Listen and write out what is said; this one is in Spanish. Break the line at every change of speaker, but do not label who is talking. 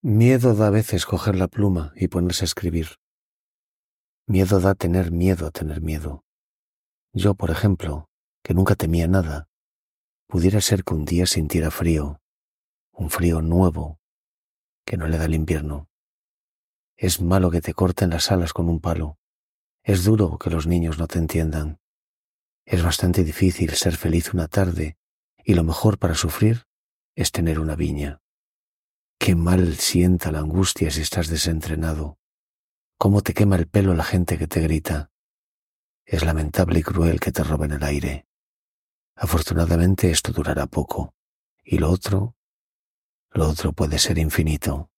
Miedo da a veces coger la pluma y ponerse a escribir. Miedo da tener miedo a tener miedo. Yo, por ejemplo, que nunca temía nada, pudiera ser que un día sintiera frío, un frío nuevo, que no le da el invierno. Es malo que te corten las alas con un palo. Es duro que los niños no te entiendan. Es bastante difícil ser feliz una tarde y lo mejor para sufrir es tener una viña. Qué mal sienta la angustia si estás desentrenado. Cómo te quema el pelo la gente que te grita. Es lamentable y cruel que te roben el aire. Afortunadamente esto durará poco, y lo otro puede ser infinito.